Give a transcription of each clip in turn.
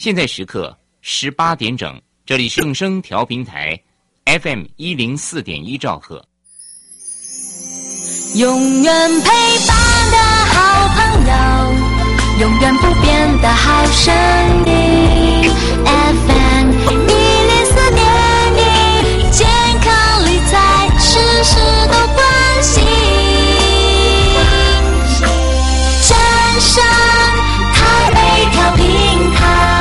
现在时刻18点整，这里是正声调频台 FM104.1兆赫。 永远陪伴的好朋友，永远不变的好声音 FM104.1，健康理财事事都关心，正声台北调频台。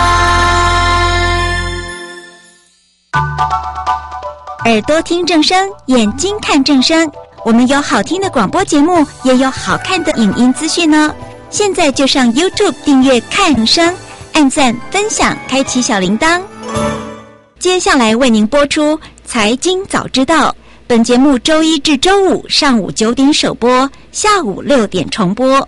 耳朵听正声，眼睛看正声。我们有好听的广播节目，也有好看的影音资讯哦。现在就上 YouTube 订阅看正声，按赞分享，开启小铃铛。接下来为您播出财经早知道，本节目周一至周五上午9点首播，下午6点重播。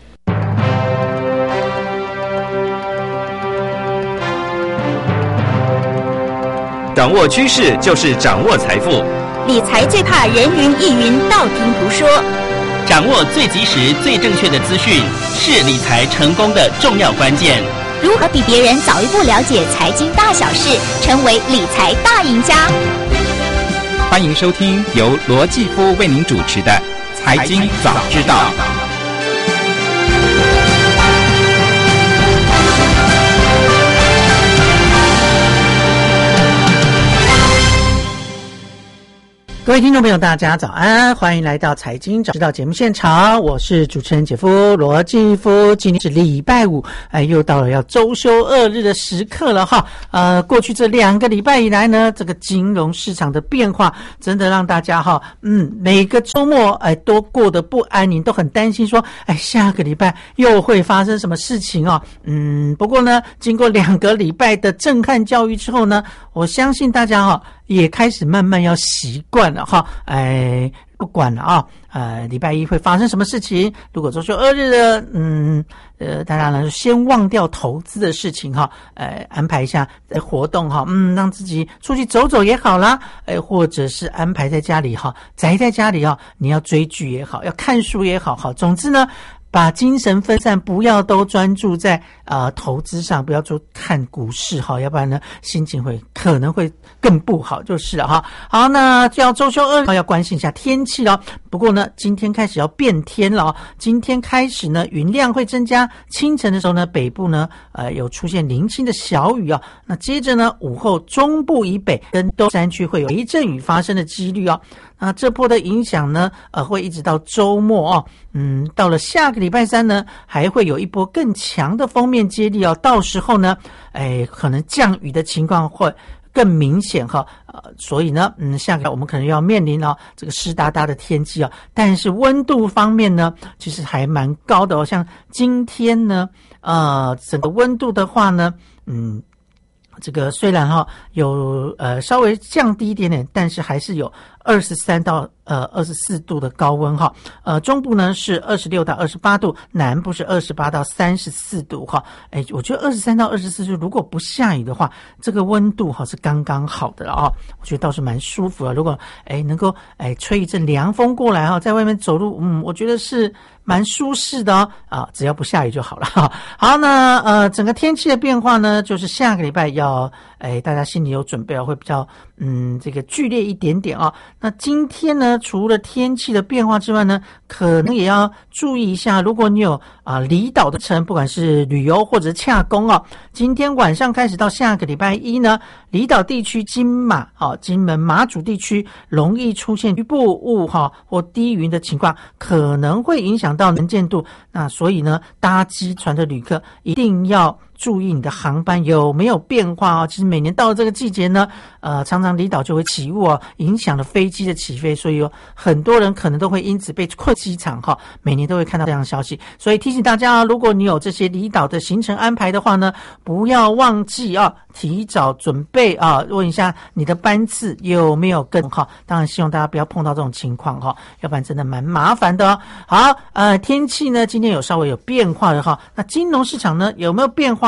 掌握趋势就是掌握财富， 理财最怕人云亦云，道听途说。 掌握最及时、最正确的资讯，是理财成功的重要关键。 如何比别人早一步了解财经大小事，成为理财大赢家？ 欢迎收听由罗继夫为您主持的《财经早知道》。 各位听众朋友大家早安，欢迎来到财经早知道节目现场，我是主持人姐夫罗继夫。今天是礼拜五，又到了要周休2日的时刻了哈。过去这2个礼拜以来呢，这个金融市场的变化真的让大家哈，每个周末都过得不安宁，都很担心说下个礼拜又会发生什么事情哦。不过呢，经过2个礼拜的震撼教育之后呢，我相信大家哈也开始慢慢要习惯了哈，不管了啊，礼拜一会发生什么事情，如果周休2日的，当然了，先忘掉投资的事情哈，安排一下活动哈，让自己出去走走也好啦，或者是安排在家里哈，宅在家里啊，你要追剧也好，要看书也好，总之呢，把精神分散，不要都专注在投资上，不要就看股市哈，要不然呢心情可能会更不好就是了哈。好，那就要周休2日要关心一下天气了。不过呢，今天开始要变天了哦。今天开始呢，云量会增加，清晨的时候呢，北部呢有出现零星的小雨啊。那接着呢，午后中部以北跟东山区会有雷阵雨发生的几率哦。那这波的影响呢，会一直到周末哦。到了下个礼拜3呢，还会有一波更强的锋面接力哦。到时候呢，可能降雨的情况会更明显哈。所以呢，下个月我们可能要面临这个湿哒哒的天气哦。但是温度方面呢，其实还蛮高的哦。像今天呢，整个温度的话呢，这个虽然有稍微降低一点点，但是还是有23到24度的高温哈。中部呢是26到28度，南部是28到34度哈。我觉得23到24度如果不下雨的话，这个温度是刚刚好的了啊。我觉得倒是蛮舒服的。如果能够吹一阵凉风过来在外面走路，我觉得是蛮舒适的哦。只要不下雨就好了哈。好，那整个天气的变化呢，就是下个礼拜要大家心里有准备会比较这个剧烈一点点啊。那今天呢，除了天气的变化之外呢，可能也要注意一下，如果你有离岛的城，不管是旅游或者洽公今天晚上开始到下个礼拜1呢，离岛地区金门马祖地区容易出现局部雾或低云的情况，可能会影响到能见度。那所以呢，搭机船的旅客一定要注意你的航班有没有变化其实每年到了这个季节呢，常常离岛就会起雾影响了飞机的起飞，所以有很多人可能都会因此被困机场每年都会看到这样的消息。所以提醒大家如果你有这些离岛的行程安排的话呢，不要忘记提早准备问一下你的班次有没有更好。当然希望大家不要碰到这种情况要不然真的蛮麻烦的好，天气呢今天有稍微有变化的那金融市场呢有没有变化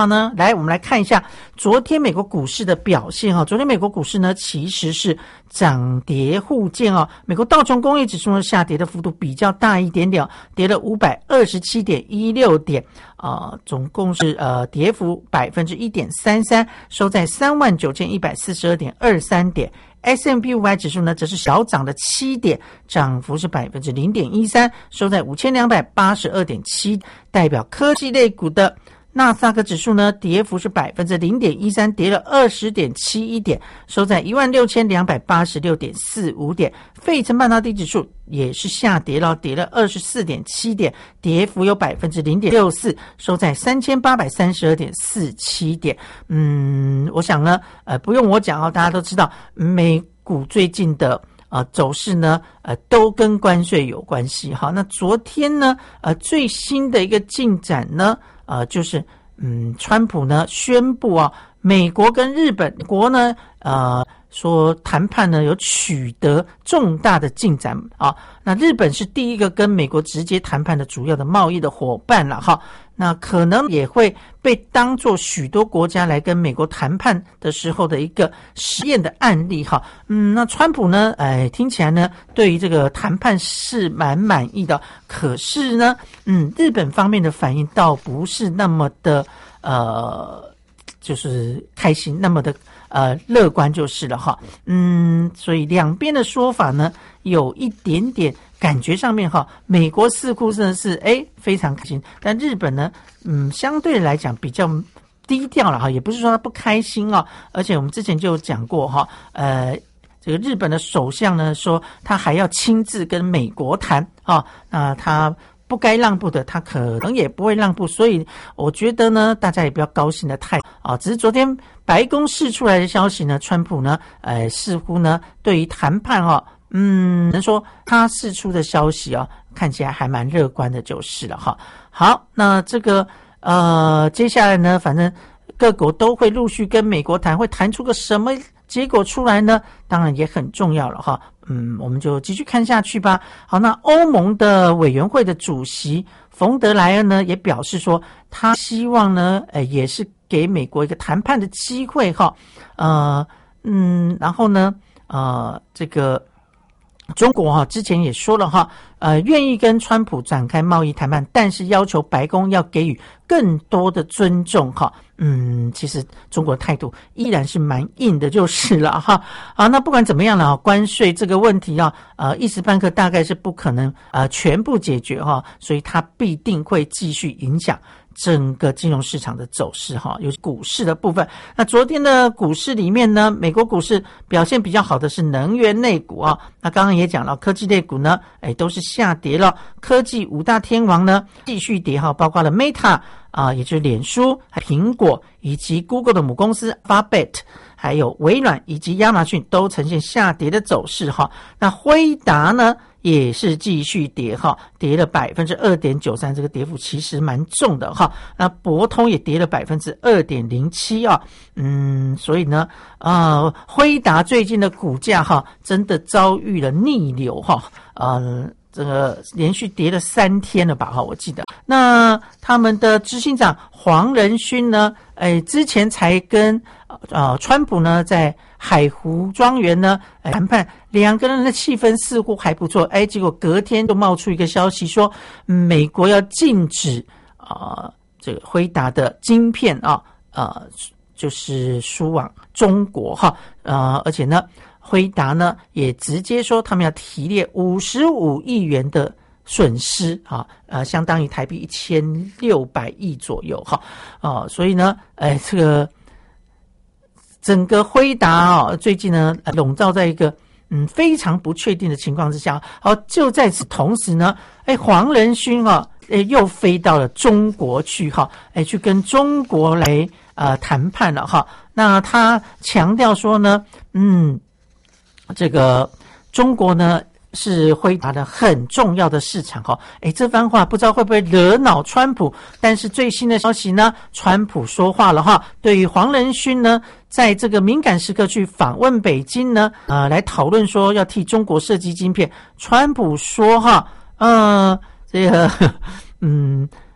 话呢？来，我们来看一下昨天美国股市的表现昨天美国股市呢其实是涨跌互见美国道琼工业指数呢下跌的幅度比较大一点点，跌了527.16点总共是跌幅 1.33%， 收在39,142.23点。S&P 500指数呢则是小涨的7点，涨幅是 0.13%， 收在 5282.7， 代表科技类股的纳斯达克指数呢跌幅是 0.13%， 跌了 20.71 点，收在 16,286.45 点。费城半导体指数也是下跌了，跌了 24.7 点，跌幅有 0.64%， 收在 3,832.47 点。我想呢不用我讲大家都知道美股最近的走势呢都跟关税有关系。好，那昨天呢最新的一个进展呢就是川普呢宣布美国跟日本国呢说谈判呢有取得重大的进展那日本是第一个跟美国直接谈判的主要的贸易的伙伴了那可能也会被当作许多国家来跟美国谈判的时候的一个实验的案例那川普呢听起来呢对于这个谈判是蛮满意的，可是呢日本方面的反应倒不是那么的就是开心，那么的乐观就是了所以两边的说法呢有一点点感觉上面美国似乎真的是非常开心，但日本呢相对来讲比较低调了也不是说他不开心而且我们之前就有讲过这个日本的首相呢说他还要亲自跟美国谈那他不该让步的他可能也不会让步，所以我觉得呢大家也不要高兴的太只是昨天白宫释出来的消息呢，川普呢似乎呢对于谈判能说他释出的消息看起来还蛮乐观的就是了好，那这个接下来呢反正各国都会陆续跟美国谈，会谈出个什么结果出来呢？当然也很重要了我们就继续看下去吧。好，那欧盟的委员会的主席冯德莱恩呢也表示说，他希望呢也是给美国一个谈判的机会然后呢这个中国之前也说了愿意跟川普展开贸易谈判，但是要求白宫要给予更多的尊重其实中国的态度依然是蛮硬的就是了好，那不管怎么样了关税这个问题一时半刻大概是不可能全部解决所以它必定会继续影响整个金融市场的走势尤其股市的部分。那昨天的股市里面呢，美国股市表现比较好的是能源类股那刚刚也讲了，科技类股呢都是下跌了，科技五大天王呢继续跌包括了 Meta也就是脸书、苹果以及 Google 的母公司 Alphabet， 还有微软以及亚马逊都呈现下跌的走势那辉达呢也是继续跌跌了 2.93%， 这个跌幅其实蛮重的那博通也跌了 2.07%所以呢辉达最近的股价真的遭遇了逆流这个连续跌了3天了吧我记得。那他们的执行长黄仁勋呢之前才跟川普呢在海湖庄园呢谈判，两个人的气氛似乎还不错结果隔天就冒出一个消息说美国要禁止这个辉达的晶片就是输往中国而且呢辉达呢也直接说他们要提列55亿元的损失相当于台币1600亿左右所以呢这个整个辉达最近呢笼罩在一个非常不确定的情况之下就在此同时呢黄仁勋又飞到了中国去去跟中国来谈判了那他强调说呢这个中国呢是辉达的很重要的市场这番话不知道会不会惹恼川普，但是最新的消息呢川普说话了对于黄仁勋呢在这个敏感时刻去访问北京呢来讨论说要替中国设计晶片，川普说这个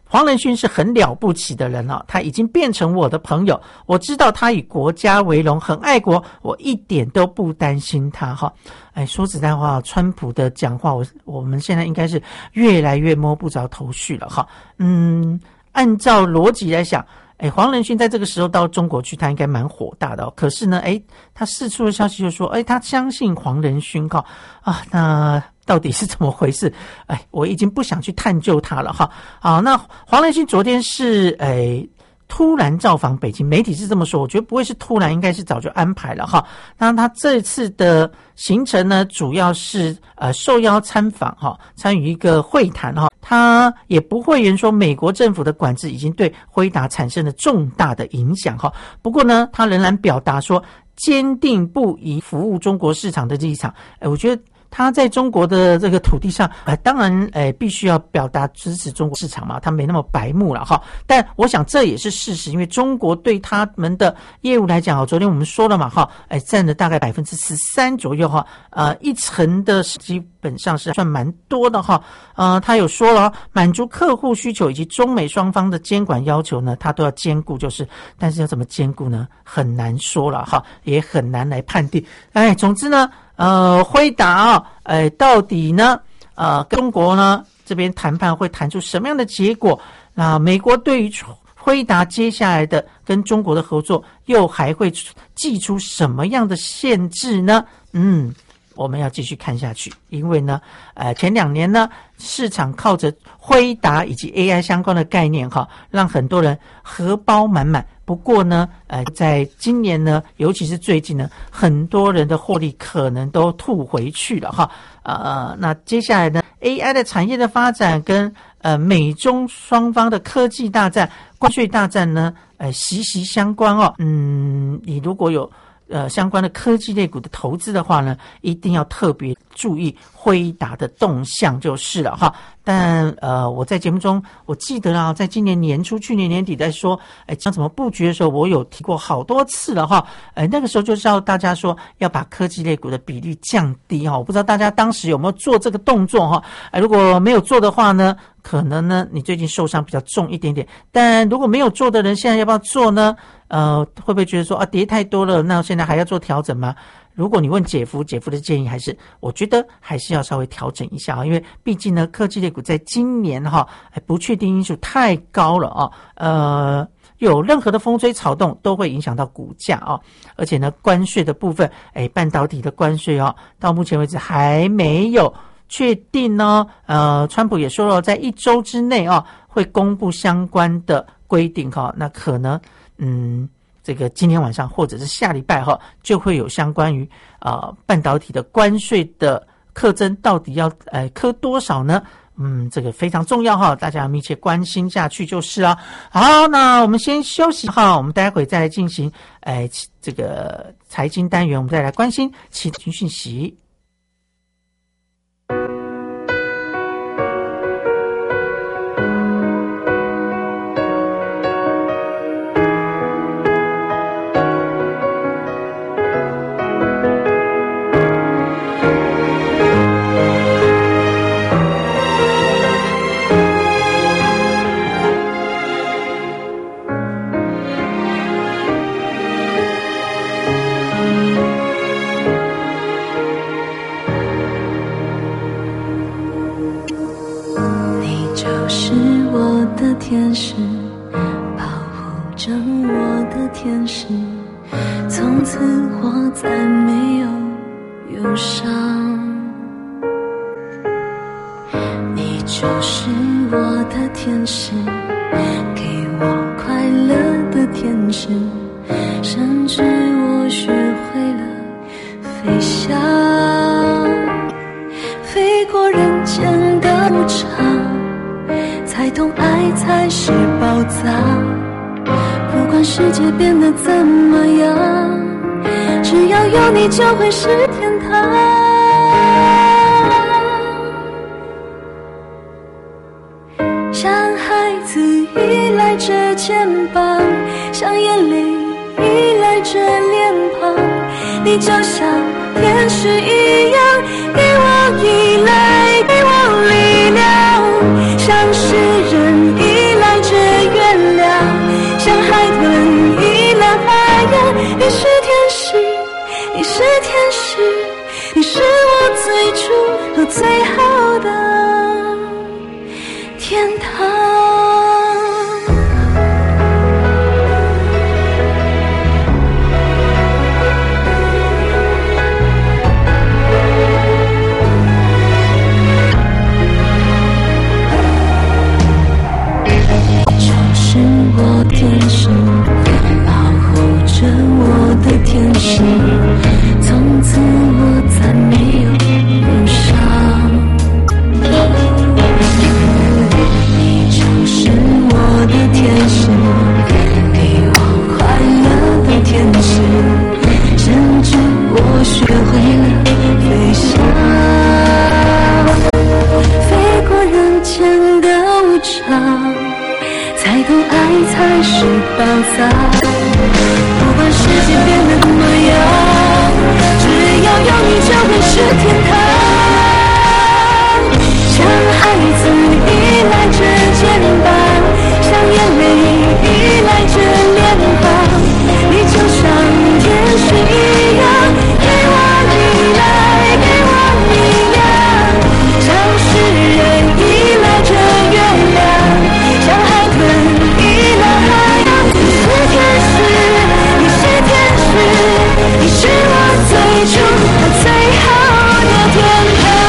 黄仁勋是很了不起的人他已经变成我的朋友，我知道他以国家为荣，很爱国，我一点都不担心他说实在话，川普的讲话我们现在应该是越来越摸不着头绪了按照逻辑来想，黄仁勋在这个时候到中国去，他应该蛮火大的可是呢，他释出的消息就说，他相信黄仁勋那到底是怎么回事？我已经不想去探究他了好，那黄仁勋昨天是突然造访北京，媒体是这么说，我觉得不会是突然，应该是早就安排了那他这次的行程呢，主要是受邀参访参与一个会谈他也不讳言说美国政府的管制已经对辉达产生了重大的影响不过呢，他仍然表达说坚定不移服务中国市场的立场。我觉得他在中国的这个土地上当然必须要表达支持中国市场嘛，他没那么白目了但我想这也是事实，因为中国对他们的业务来讲昨天我们说了嘛占了大概 13% 左右一成的基本上是算蛮多的他有说了满足客户需求以及中美双方的监管要求呢，他都要兼顾但是要怎么兼顾呢，很难说了也很难来判定。总之呢辉达到底呢跟中国呢这边谈判会谈出什么样的结果？那美国对于辉达接下来的跟中国的合作又还会祭出什么样的限制呢？我们要继续看下去，因为呢前2年呢市场靠着辉达以及 AI 相关的概念让很多人荷包满满。不过呢在今年呢，尤其是最近呢，很多人的获利可能都吐回去了那接下来呢 AI 的产业的发展跟美中双方的科技大战、关税大战呢息息相关你如果有相关的科技类股的投资的话呢，一定要特别注意辉达的动向就是了但我在节目中我记得在今年年初、去年年底在说讲怎么布局的时候，我有提过好多次了那个时候就叫大家说要把科技类股的比例降低我不知道大家当时有没有做这个动作如果没有做的话呢，可能呢你最近受伤比较重一点点，但如果没有做的人现在要不要做呢？会不会觉得说跌太多了，那现在还要做调整吗？如果你问姐夫的建议我觉得还是要稍微调整一下因为毕竟呢科技类股在今年不确定因素太高了有任何的风吹草动都会影响到股价而且呢关税的部分半导体的关税到目前为止还没有确定川普也说了在1周之内会公布相关的规定那可能这个今天晚上或者是下礼拜就会有相关于半导体的关税的课征到底要课多少呢？这个非常重要大家要密切关心下去就是好，那我们先休息我们待会再来进行这个财经单元，我们再来关心其他讯息。 天使保护着我的天使，从此我再没有忧伤。你就是我的天使，给我快乐的天使，甚至我学会了飞翔，飞过人间的无常，才懂爱才是宝藏。不管世界变得怎么样，只要有你就会是天堂。像孩子依赖着肩膀，像眼泪依赖着脸庞，你就像天使一样，给我依赖，给我力量，像诗人依赖世界变得怎么样，只要有你就会是天堂。像孩子依赖着肩膀，像眼泪依赖着脸庞，你就像天使一样，给我依赖，给我力量。像诗人依赖着月亮，像海豚依赖海洋。你是天使，你是天使，你是我最初和最好的天堂。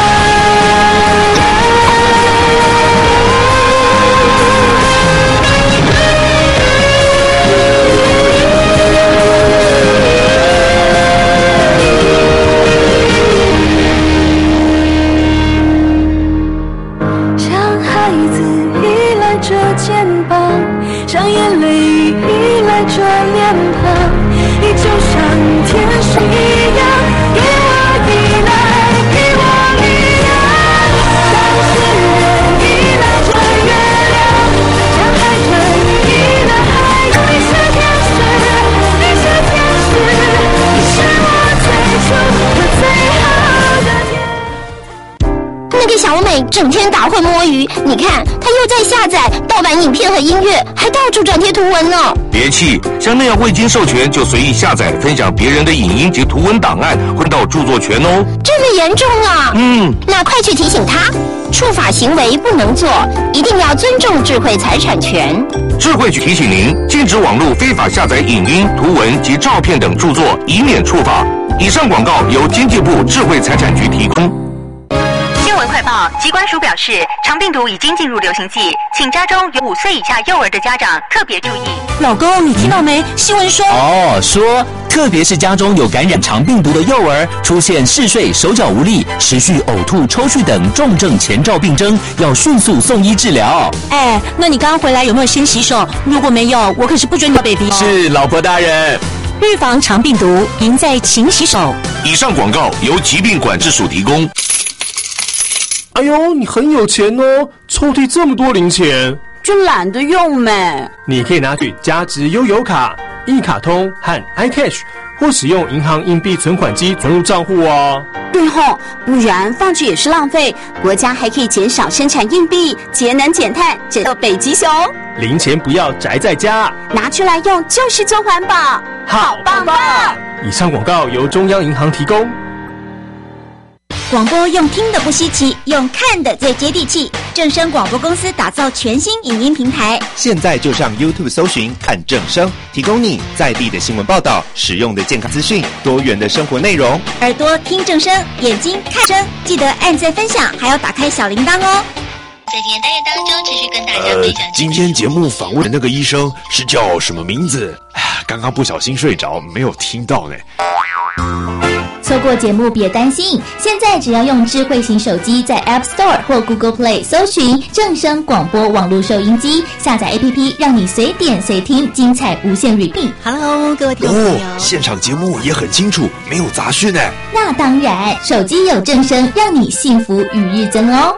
像眼泪依赖着脸庞，你就像天使一样，给我依赖，给我力量。像诗人依赖着月亮，像海豚依赖海洋。你是天使，你是天使，你是我最初和最好的天。 那个小美整天打混摸鱼，你看她又在下载盗版影片和音乐，还到处转贴图文呢。 别气，像那样未经授权就随意下载分享别人的影音及图文档案，混到著作权哦。 这么严重啊？那快去提醒他，触法行为不能做，一定要尊重智慧财产权。 智慧局提醒您，禁止网络非法下载影音、图文及照片等著作，以免触法。以上广告由经济部智慧财产局提供。 新闻快报，疾管署表示，肠病毒已经进入流行季，请家中有5岁以下幼儿的家长特别注意。 老公，你听到没？新闻说说特别是家中有感染肠病毒的幼儿，出现嗜睡、手脚无力、持续呕吐、抽搐等重症前兆病征，要迅速送医治疗。 那你刚刚回来有没有先洗手？如果没有，我可是不准你 baby。 是，老婆大人。 预防肠病毒，赢在勤洗手。 以上广告由疾病管制署提供。 哎呦，你很有钱哦，抽屉这么多零钱。 就懒得用呗。 你可以拿去加值悠游卡、一卡通和 iCash， 或使用银行硬币存款机存入账户哦。 对吼，不然放置也是浪费。国家还可以减少生产硬币，节能减碳，减到北极熊。 零钱不要宅在家， 拿出来用就是做环保，好棒棒！ 以上广告由中央银行提供。 广播用听的不稀奇，用看的最接地气。正声广播公司打造全新影音平台， 现在就上 YouTube 搜寻看正声，提供你在地的新闻报道、实用的健康资讯、多元的生活内容。 耳朵听正声，眼睛看声，记得按赞分享，还要打开小铃铛哦。 在今天单元当中，持续跟大家分享。 今天节目访问的那个医生是叫什么名字？刚刚不小心睡着，没有听到呢。 错过节目别担心，现在只要用智慧型手机在 App Store 或 Google Play 搜寻正声广播网络收音机，下载 APP， 让你随点随听，精彩无限 repeat。 Hello， 各位听众朋友， 现场节目也很清楚，没有杂讯呢。 那当然，手机有正声，让你幸福与日增哦。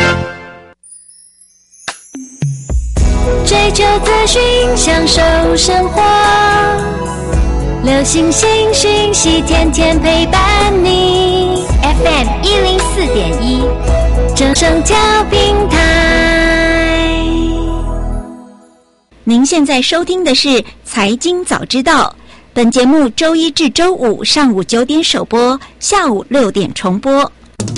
追求资讯，享受生活。流行新讯息，天天陪伴你。 FM 104.1， 正声调频台。 您现在收听的是《财经早知道》，本节目周一至周五上午9点首播，下午6点重播。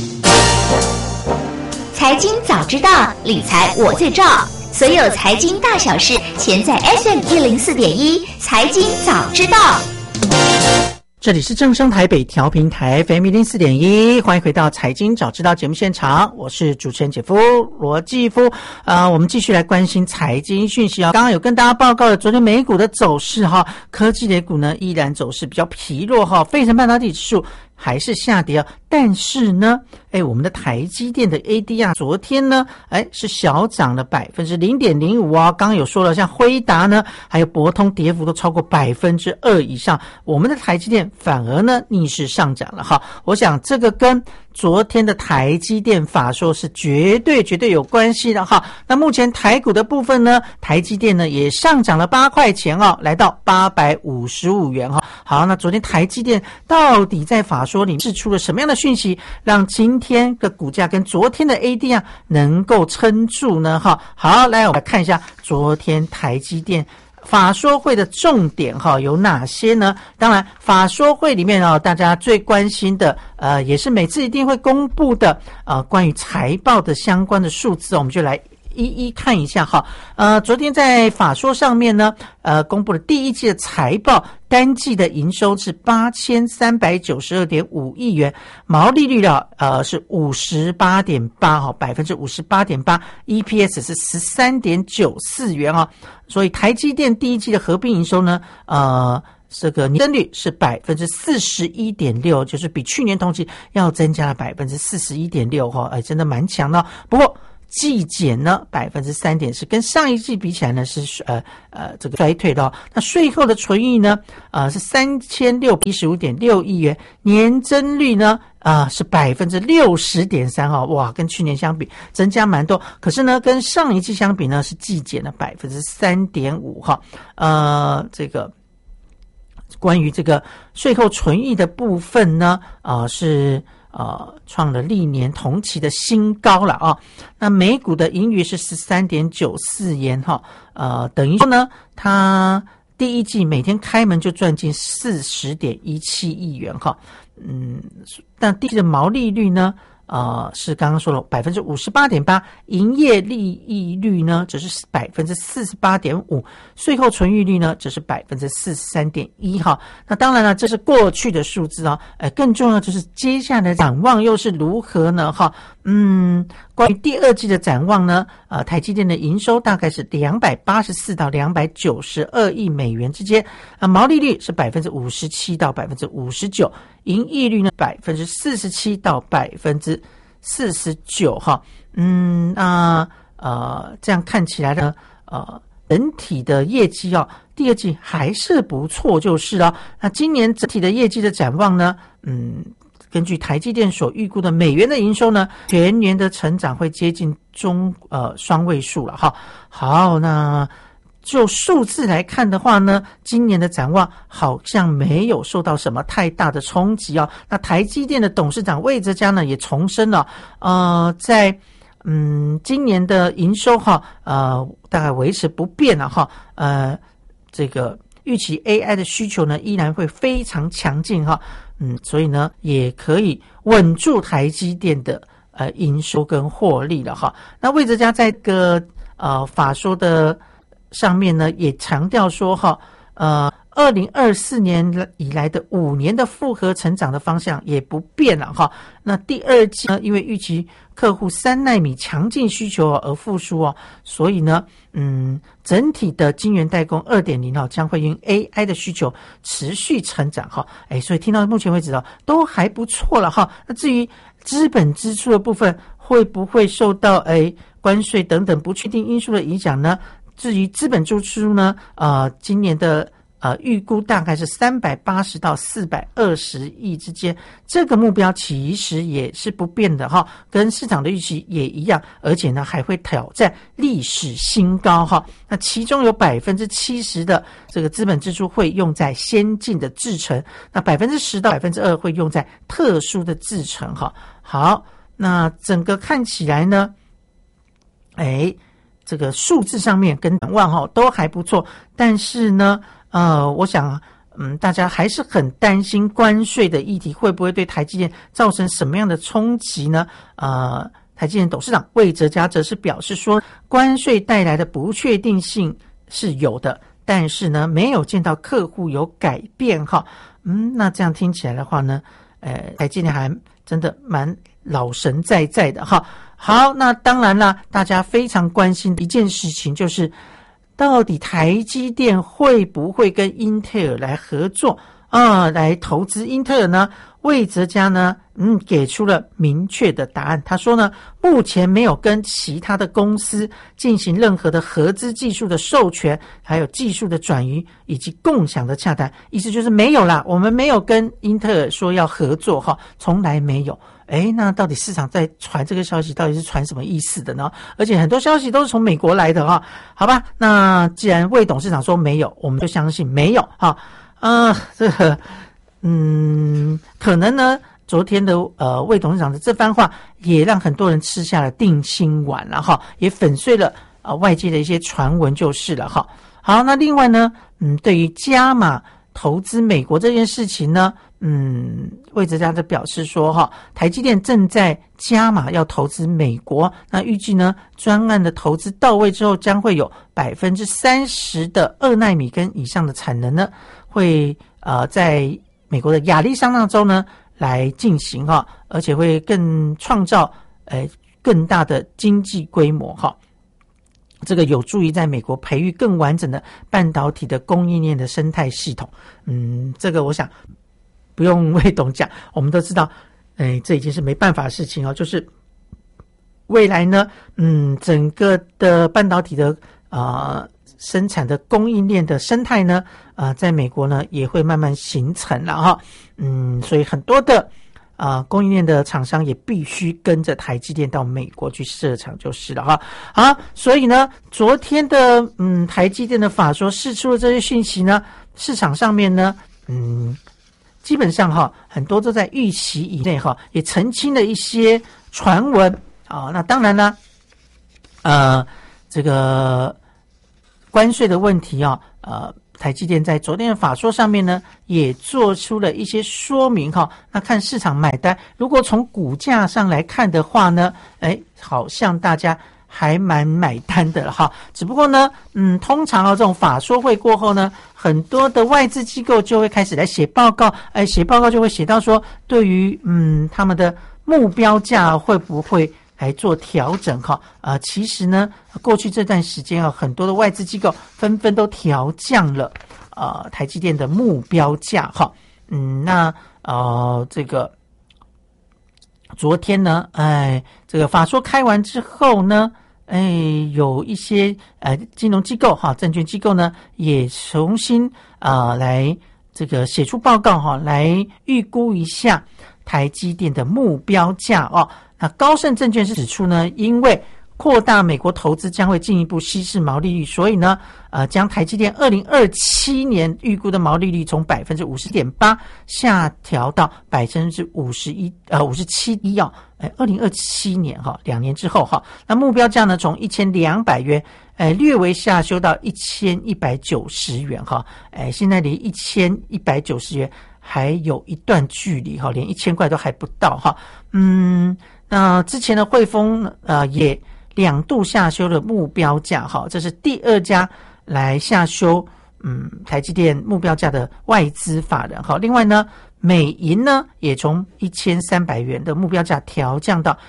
财经早知道，理财我最照。所有财经大小事，全在 FM 104.1财经早知道。 这里是正声台北调频台 FM 104.1，欢迎回到财经早知道节目现场，我是主持人姐夫罗继夫。我们继续来关心财经讯息啊。刚刚有跟大家报告了昨天美股的走势哈，科技类股呢依然走势比较疲弱哈，费城半导体指数还是下跌啊。但是呢，我们的台积电的 ADR 昨天呢，是小涨了0.05%啊。刚刚有说了，像辉达呢，还有博通跌幅都超过2%以上，我们的台积电反而呢逆势上涨了哈。我想这个跟昨天的台积电法说是绝对有关系的哈。那目前台股的部分呢，台积电呢也上涨了8块钱哦，来到855元哈。好，那昨天台积电到底在法说里释出了什么样的讯息，让今天的股价跟昨天的 ADR 能够撑住呢？哈，好，来我们来看一下昨天台积电法说会的重点有哪些呢？当然法说会里面大家最关心的也是每次一定会公布的关于财报的相关的数字，我们就来一一看一下哈。昨天在法说上面呢公布了第一季的财报，单季的营收是8392.5亿元，毛利率是 58.8% 58.8%， EPS 是 13.94 元哦。所以台积电第一季的合并营收呢这个年增率是 41.6%， 就是比去年同期要增加了 41.6% 哈，真的蛮强的。不过季减呢 3.4%， 跟上一季比起来呢是这个衰退的哦。那税后的纯益呢是 3615.6 亿元，年增率呢是 60.3% 哈，哇，跟去年相比增加蛮多。可是呢跟上一季相比呢是季减了 3.5% 哈。这个关于这个税后纯益的部分呢是创了历年同期的新高了啊。那每股的盈余是 13.94 元哈，等于说呢它第一季每天开门就赚进 40.17 亿元哈。但第一季的毛利率呢是刚刚说了 58.8%， 营业利益率呢只是 48.5%， 税后纯益率呢只是 43.1% 哈。那当然了，这是过去的数字更重要就是接下来的展望又是如何呢哈。关于第二季的展望呢台积电的营收大概是284到292亿美元之间，毛利率是 57% 到 59%， 盈利率呢 47% 到 49% 哈。这样看起来呢整体的业绩第二季还是不错就是了。那今年整体的业绩的展望呢根据台积电所预估的美元的营收呢，全年的成长会接近双位数了哈。好，那就数字来看的话呢，今年的展望好像没有受到什么太大的冲击哦。那台积电的董事长魏哲嘉呢也重申了在今年的营收大概维持不变了哈。这个预期 AI 的需求呢依然会非常强劲哈。所以呢也可以稳住台积电的营收跟获利了哈。那魏哲嘉在个法说的上面呢也强调说2024年以来的5年的复合成长的方向也不变了哈。那第二季呢因为预期客户3奈米强劲需求而复苏所以呢整体的晶圆代工 2.0 将会因 AI 的需求持续成长所以听到目前为止都还不错了哈。那至于资本支出的部分会不会受到关税等等不确定因素的影响呢？至于资本支出呢今年的预估大概是380到420亿之间，这个目标其实也是不变的哈，跟市场的预期也一样，而且呢还会挑战历史新高哈。那其中有 70% 的这个资本支出会用在先进的制程，那 10% 到 2% 会用在特殊的制程哈。好，那整个看起来呢这个数字上面跟展望都还不错，但是呢我想大家还是很担心关税的议题会不会对台积电造成什么样的冲击呢？台积电董事长魏哲嘉则是表示说，关税带来的不确定性是有的，但是呢没有见到客户有改变哈。那这样听起来的话呢台积电还真的蛮老神在在的哈。好，那当然啦，大家非常关心的一件事情就是到底台积电会不会跟英特尔来合作来投资英特尔呢？魏哲家呢，给出了明确的答案。他说呢，目前没有跟其他的公司进行任何的合资技术的授权，还有技术的转移以及共享的洽谈，意思就是没有啦，我们没有跟英特尔说要合作哈，从来没有。那到底市场在传这个消息到底是传什么意思的呢？而且很多消息都是从美国来的哈，好吧？那既然魏董事长说没有，我们就相信没有哈。这个可能呢，昨天的魏董事长的这番话也让很多人吃下了定心丸了哈，也粉碎了外界的一些传闻就是了哈。好，那另外呢，对于加码投资美国这件事情呢，魏哲家就表示说哈，台积电正在加码要投资美国，那预计呢，专案的投资到位之后，将会有 30% 的2奈米跟以上的产能呢，会在美国的亚利桑那州呢来进行哈，而且会更创造更大的经济规模哈。这个有助于在美国培育更完整的半导体的供应链的生态系统。这个我想不用魏董讲，我们都知道，这已经是没办法的事情哦。就是未来呢，整个的半导体的生产的供应链的生态呢，在美国呢也会慢慢形成了哈。所以很多的供应链的厂商也必须跟着台积电到美国去设厂就是了哈。好，所以呢，昨天的台积电的法说释出了这些讯息呢，市场上面呢，基本上哈，很多都在预期以内哈，也澄清了一些传闻啊。那当然呢，这个关税的问题啊，台积电在昨天的法说上面呢，也做出了一些说明哈。那看市场买单，如果从股价上来看的话呢，好像大家还蛮买单的了哈。只不过呢，通常这种法说会过后呢，很多的外资机构就会开始来写报告，写报告就会写到说，对于他们的目标价会不会来做调整哈。其实呢，过去这段时间很多的外资机构纷纷都调降了台积电的目标价哈。那这个昨天呢，这个法说开完之后呢，有一些金融机构哈，证券机构呢也重新来这个写出报告哈，来预估一下台积电的目标价哦。那高盛证券是指出呢，因为扩大美国投资将会进一步稀释毛利率，所以呢，将台积电2027年预估的毛利率从 50.8% 下调到 57.1% 哦，2027年哈，2年之后哈，那目标价呢从1200元，略微下修到1190元哈，现在离1190元还有一段距离哈，连1000块都还不到哈，那之前的汇丰也2度下修了目标价哈，这是第2家来下修台积电目标价的外资法人哈。另外呢，美银呢也从1300元的目标价调降到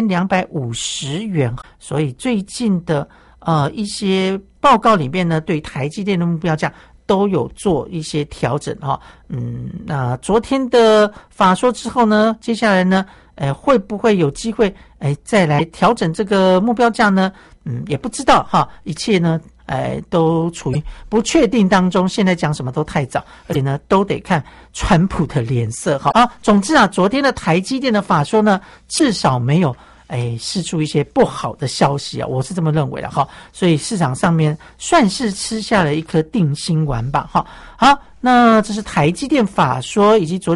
1250元，所以最近的一些报告里面呢，对台积电的目标价都有做一些调整哈。那昨天的法说之后呢，接下来呢，会不会有机会再来调整这个目标价呢？也不知道哈，一切呢都处于不确定当中，现在讲什么都太早，而且呢都得看川普的脸色哈。总之昨天的台积电的法说呢，至少没有释出一些不好的消息我是这么认为的哈，所以市场上面算是吃下了一颗定心丸吧哈。好，那这是台积电法说以及昨天